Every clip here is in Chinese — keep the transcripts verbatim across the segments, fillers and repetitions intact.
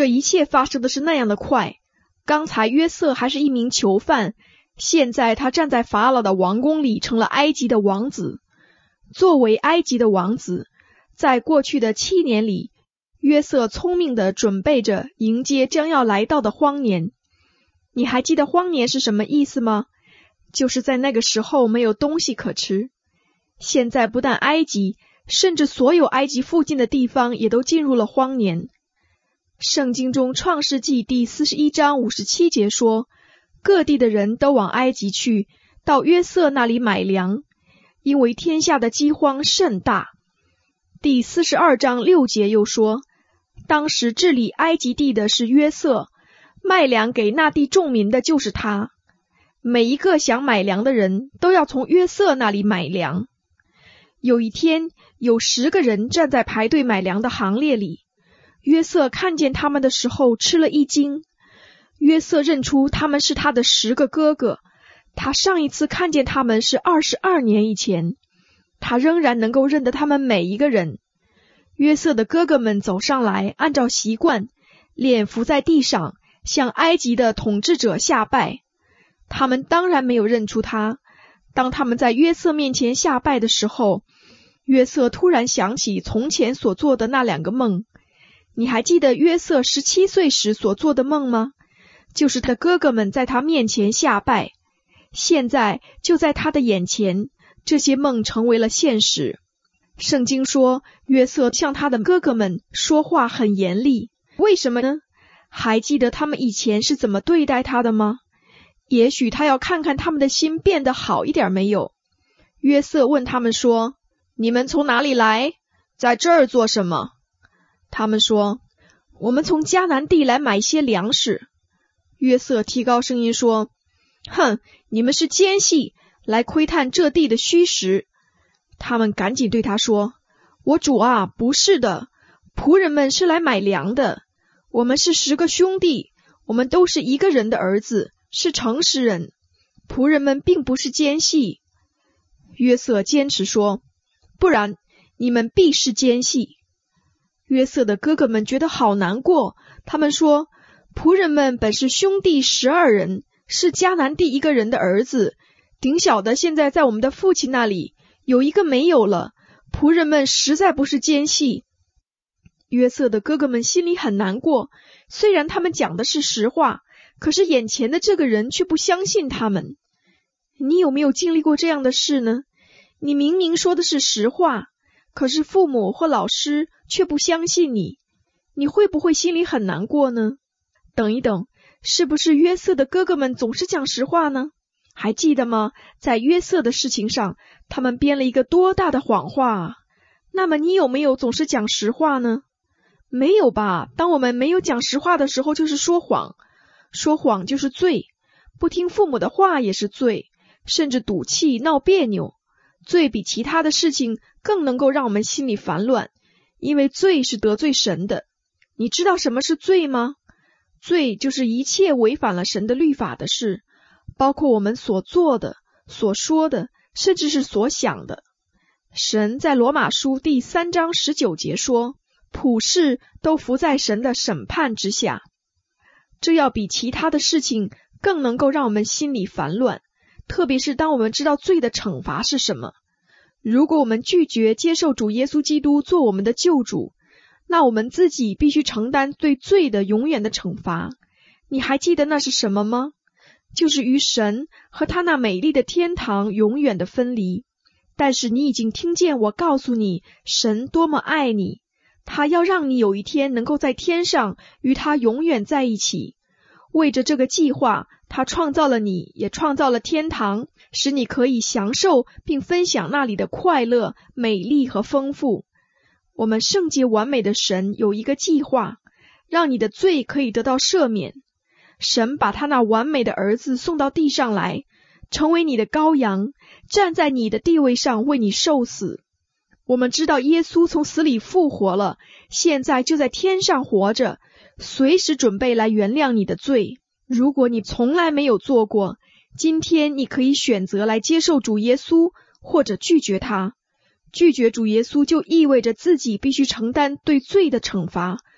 这一切发生的是那样的快，刚才约瑟还是一名囚犯，现在他站在法老的王宫里，成了埃及的王子。作为埃及的王子，在过去的七年里，约瑟聪明地准备着迎接将要来到的荒年。你还记得荒年是什么意思吗？就是在那个时候没有东西可吃。现在不但埃及，甚至所有埃及附近的地方也都进入了荒年。圣经中创世纪第四十一章五十七节说，各地的人都往埃及去，到约瑟那里买粮，因为天下的饥荒甚大。第四十二章六节又说，当时治理埃及地的是约瑟，卖粮给那地众民的就是他。每一个想买粮的人都要从约瑟那里买粮。有一天，有十个人站在排队买粮的行列里，约瑟看见他们的时候吃了一惊。约瑟认出他们是他的十个哥哥，他上一次看见他们是二十二年以前，他仍然能够认得他们每一个人。约瑟的哥哥们走上来，按照习惯，脸伏在地上，向埃及的统治者下拜。他们当然没有认出他。当他们在约瑟面前下拜的时候，约瑟突然想起从前所做的那两个梦。你还记得约瑟十七岁时所做的梦吗？就是他哥哥们在他面前下拜，现在就在他的眼前，这些梦成为了现实。圣经说，约瑟向他的哥哥们说话很严厉，为什么呢？还记得他们以前是怎么对待他的吗？也许他要看看他们的心变得好一点没有。约瑟问他们说，你们从哪里来？在这儿做什么？他们说，我们从迦南地来买些粮食。约瑟提高声音说，哼，你们是奸细，来窥探这地的虚实。他们赶紧对他说，我主啊，不是的，仆人们是来买粮的。我们是十个兄弟，我们都是一个人的儿子，是诚实人，仆人们并不是奸细。约瑟坚持说，不然你们必是奸细。约瑟的哥哥们觉得好难过，他们说，仆人们本是兄弟十二人，是迦南地一个人的儿子，顶小的现在在我们的父亲那里，有一个没有了，仆人们实在不是奸细。约瑟的哥哥们心里很难过，虽然他们讲的是实话，可是眼前的这个人却不相信他们。你有没有经历过这样的事呢？你明明说的是实话，可是父母或老师却不相信你，你会不会心里很难过呢？等一等，是不是约瑟的哥哥们总是讲实话呢？还记得吗？在约瑟的事情上，他们编了一个多大的谎话啊！那么你有没有总是讲实话呢？没有吧，当我们没有讲实话的时候，就是说谎。说谎就是罪，不听父母的话也是罪，甚至赌气闹别扭。罪比其他的事情更能够让我们心里烦乱，因为罪是得罪神的。你知道什么是罪吗？罪就是一切违反了神的律法的事，包括我们所做的、所说的，甚至是所想的。神在罗马书第三章十九节说，普世都伏在神的审判之下。这要比其他的事情更能够让我们心里烦乱，特别是当我们知道罪的惩罚是什么。如果我们拒绝接受主耶稣基督做我们的救主，那我们自己必须承担对罪的永远的惩罚。你还记得那是什么吗？就是与神和他那美丽的天堂永远的分离。但是你已经听见我告诉你，神多么爱你，他要让你有一天能够在天上与他永远在一起。为着这个计划，他创造了你，也创造了天堂，使你可以享受并分享那里的快乐、美丽和丰富。我们圣洁完美的神有一个计划，让你的罪可以得到赦免。神把他那完美的儿子送到地上来，成为你的羔羊，站在你的地位上为你受死。我们知道耶稣从死里复活了，现在就在天上活着，随时准备来原谅你的罪。如果你从来没有做过，今天你可以选择来接受主耶稣，或者拒绝他。拒绝主耶稣就意味着自己必须承担对罪的惩罚，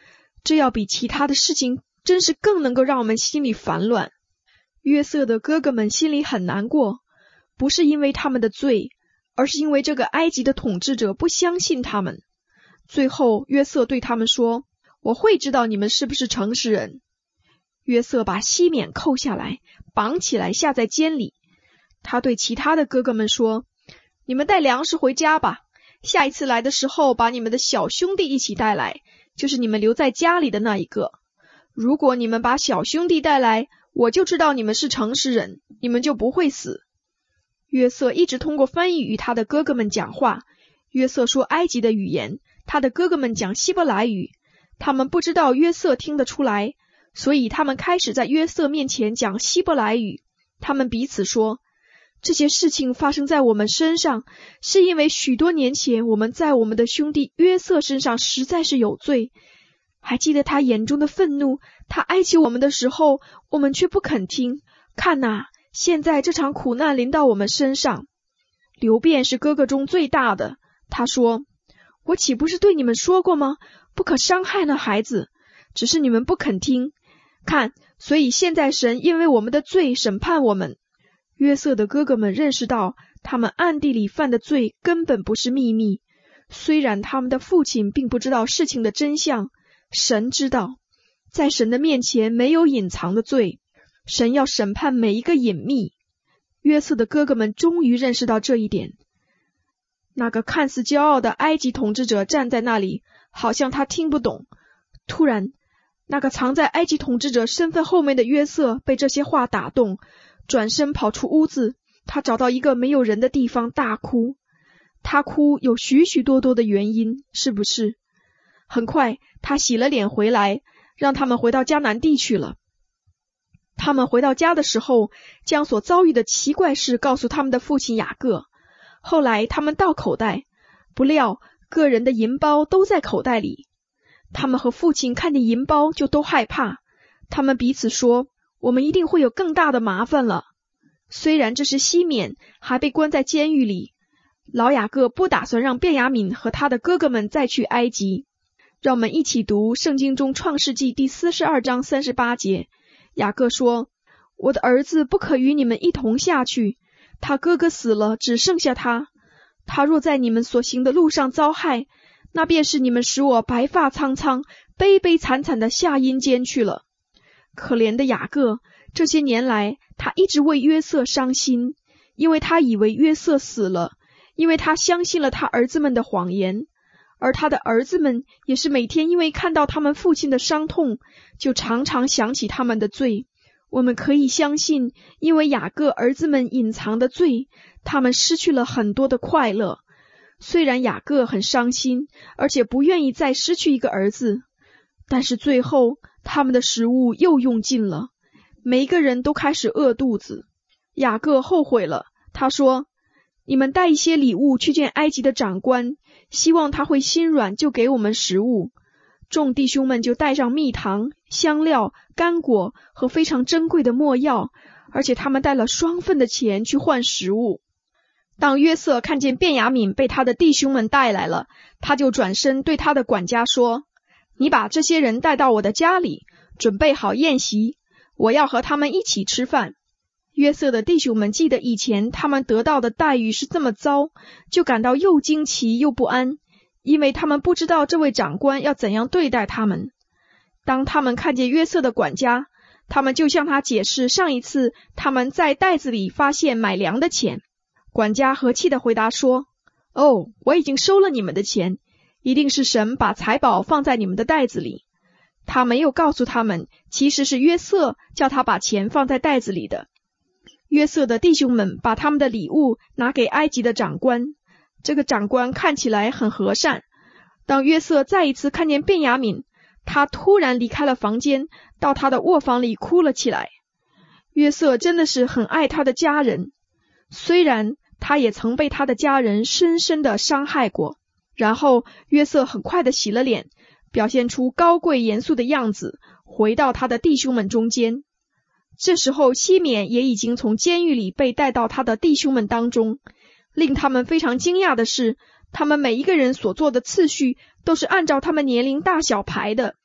这要比其他的事情真是更能够让我们心里烦乱。约瑟的哥哥们心里很难过，不是因为他们的罪，而是因为这个埃及的统治者不相信他们。最后约瑟对他们说，我会知道你们是不是诚实人。约瑟把西缅扣下来，绑起来下在监里。他对其他的哥哥们说，你们带粮食回家吧，下一次来的时候把你们的小兄弟一起带来，就是你们留在家里的那一个。如果你们把小兄弟带来，我就知道你们是诚实人，你们就不会死。约瑟一直通过翻译与他的哥哥们讲话。约瑟说埃及的语言，他的哥哥们讲希伯来语，他们不知道约瑟听得出来，所以他们开始在约瑟面前讲希伯来语。他们彼此说，这些事情发生在我们身上，是因为许多年前我们在我们的兄弟约瑟身上实在是有罪。还记得他眼中的愤怒，他哀求我们的时候，我们却不肯听。看哪，现在这场苦难临到我们身上。流便是哥哥中最大的，他说，我岂不是对你们说过吗？不可伤害那孩子，只是你们不肯听。看，所以现在神因为我们的罪审判我们。约瑟的哥哥们认识到，他们暗地里犯的罪根本不是秘密，虽然他们的父亲并不知道事情的真相，神知道，在神的面前没有隐藏的罪，神要审判每一个隐秘。约瑟的哥哥们终于认识到这一点。那个看似骄傲的埃及统治者站在那里，好像他听不懂。突然，那个藏在埃及统治者身份后面的约瑟被这些话打动，转身跑出屋子，他找到一个没有人的地方大哭。他哭有许许多多的原因，是不是？很快他洗了脸回来，让他们回到迦南地去了。他们回到家的时候，将所遭遇的奇怪事告诉他们的父亲雅各。后来他们倒口袋，不料个人的银包都在口袋里。他们和父亲看见银包就都害怕，他们彼此说，我们一定会有更大的麻烦了。虽然这是西缅还被关在监狱里，老雅各不打算让便雅悯和他的哥哥们再去埃及。让我们一起读圣经中创世纪第四十二章三十八节。雅各说，我的儿子不可与你们一同下去，他哥哥死了，只剩下他。他若在你们所行的路上遭害，那便是你们使我白发苍苍、悲悲惨惨的下阴间去了。可怜的雅各，这些年来他一直为约瑟伤心，因为他以为约瑟死了，因为他相信了他儿子们的谎言。而他的儿子们也是每天因为看到他们父亲的伤痛，就常常想起他们的罪。我们可以相信，因为雅各儿子们隐藏的罪，他们失去了很多的快乐。虽然雅各很伤心，而且不愿意再失去一个儿子，但是最后他们的食物又用尽了，每一个人都开始饿肚子。雅各后悔了，他说，你们带一些礼物去见埃及的长官，希望他会心软，就给我们食物。众弟兄们就带上蜜糖、香料、干果和非常珍贵的没药，而且他们带了双份的钱去换食物。当约瑟看见便雅悯被他的弟兄们带来了，他就转身对他的管家说，你把这些人带到我的家里，准备好宴席，我要和他们一起吃饭。约瑟的弟兄们记得以前他们得到的待遇是这么糟，就感到又惊奇又不安，因为他们不知道这位长官要怎样对待他们。当他们看见约瑟的管家，他们就向他解释上一次他们在袋子里发现买粮的钱。管家和气地回答说，哦，我已经收了你们的钱，一定是神把财宝放在你们的袋子里。他没有告诉他们，其实是约瑟叫他把钱放在袋子里的。约瑟的弟兄们把他们的礼物拿给埃及的长官，这个长官看起来很和善。当约瑟再一次看见便雅悯，他突然离开了房间，到他的卧房里哭了起来。约瑟真的是很爱他的家人，虽然他也曾被他的家人深深的伤害过。然后约瑟很快的洗了脸，表现出高贵严肃的样子，回到他的弟兄们中间。这时候西缅也已经从监狱里被带到他的弟兄们当中。令他们非常惊讶的是，他们每一个人所做的次序都是按照他们年龄大小排的。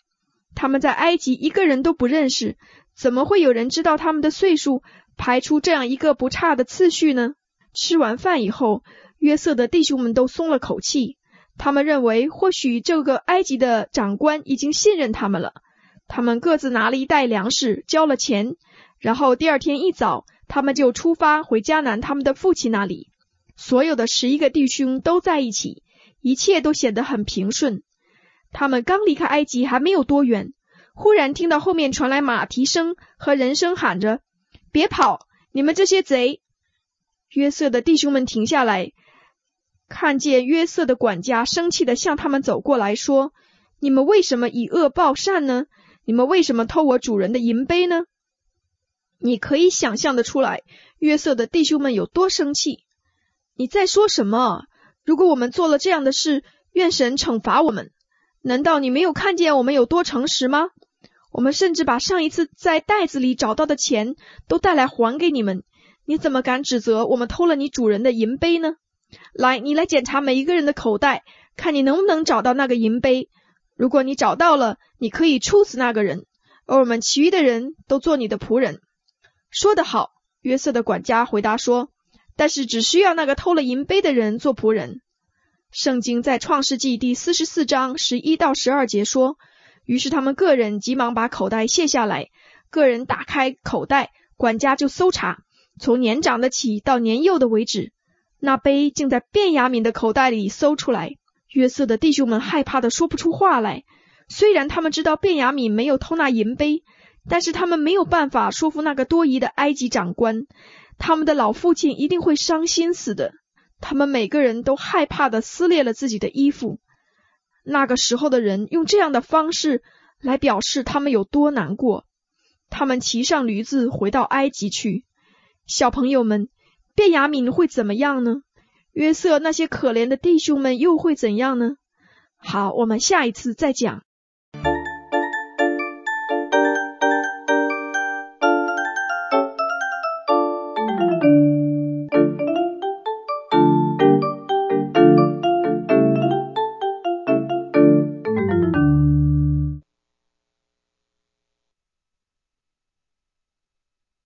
他们在埃及一个人都不认识，怎么会有人知道他们的岁数，排出这样一个不差的次序呢？吃完饭以后，约瑟的弟兄们都松了口气，他们认为或许这个埃及的长官已经信任他们了。他们各自拿了一袋粮食，交了钱，然后第二天一早，他们就出发回迦南他们的父亲那里。所有的十一个弟兄都在一起，一切都显得很平顺。他们刚离开埃及还没有多远，忽然听到后面传来马蹄声和人声喊着：别跑，你们这些贼！约瑟的弟兄们停下来，看见约瑟的管家生气地向他们走过来，说：你们为什么以恶报善呢？你们为什么偷我主人的银杯呢？你可以想象得出来，约瑟的弟兄们有多生气。你在说什么？如果我们做了这样的事，愿神惩罚我们。难道你没有看见我们有多诚实吗？我们甚至把上一次在袋子里找到的钱都带来还给你们，你怎么敢指责我们偷了你主人的银杯呢？来，你来检查每一个人的口袋，看你能不能找到那个银杯。如果你找到了，你可以处死那个人，而我们其余的人都做你的仆人。说得好，约瑟的管家回答说，但是只需要那个偷了银杯的人做仆人。圣经在创世纪第四十四章十一到十二节说，于是他们个人急忙把口袋卸下来，个人打开口袋，管家就搜查，从年长的起到年幼的为止，那杯竟在便雅悯的口袋里搜出来。约瑟的弟兄们害怕的说不出话来，虽然他们知道便雅悯没有偷那银杯，但是他们没有办法说服那个多疑的埃及长官，他们的老父亲一定会伤心死的。他们每个人都害怕的撕裂了自己的衣服。那个时候的人用这样的方式来表示他们有多难过。他们骑上驴子回到埃及去。小朋友们，便雅悯会怎么样呢？约瑟那些可怜的弟兄们又会怎样呢？好，我们下一次再讲。